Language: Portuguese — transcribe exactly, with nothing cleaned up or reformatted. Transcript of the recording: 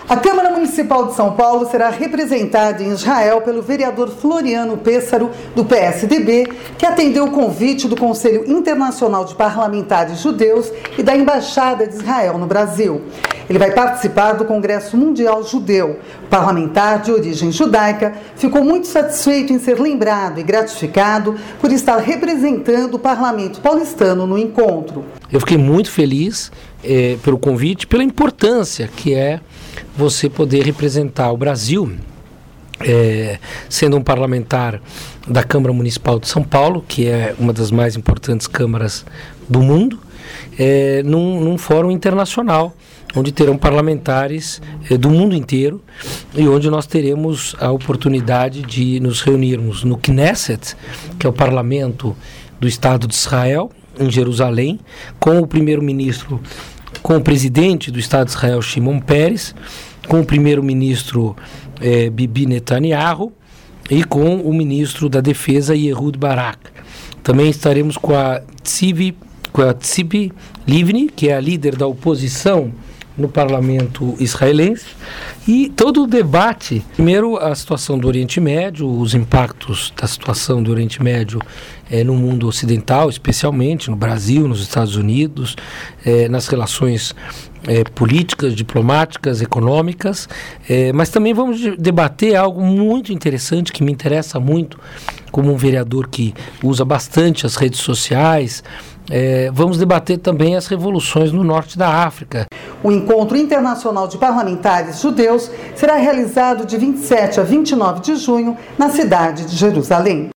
A Câmara Municipal de São Paulo será representada em Israel pelo vereador Floriano Pêssaro, do P S D B, que atendeu o convite do Conselho Internacional de Parlamentares Judeus e da Embaixada de Israel no Brasil. Ele vai participar do Congresso Mundial Judeu. O parlamentar de origem judaica ficou muito satisfeito em ser lembrado e gratificado por estar representando o parlamento paulistano no encontro. Eu fiquei muito feliz é, pelo convite, pela importância que é você poder representar o Brasil, é, sendo um parlamentar da Câmara Municipal de São Paulo, que é uma das mais importantes câmaras do mundo, é, num, num fórum internacional, onde terão parlamentares é, do mundo inteiro e onde nós teremos a oportunidade de nos reunirmos no Knesset, que é o parlamento do Estado de Israel, em Jerusalém, com o primeiro-ministro, com o presidente do Estado de Israel, Shimon Peres, com o primeiro-ministro eh, Bibi Netanyahu e com o ministro da Defesa, Ehud Barak. Também estaremos com a Tzipi, com a Tzipi Livni, que é a líder da oposição no parlamento israelense, e todo o debate, primeiro a situação do Oriente Médio, os impactos da situação do Oriente Médio eh, no mundo ocidental, especialmente no Brasil, nos Estados Unidos, eh, nas relações eh, políticas, diplomáticas, econômicas, eh, mas também vamos debater algo muito interessante, que me interessa muito, como um vereador que usa bastante as redes sociais. Eh, vamos debater também as revoluções no norte da África. O Encontro Internacional de Parlamentares Judeus será realizado de vinte e sete a vinte e nove de junho na cidade de Jerusalém.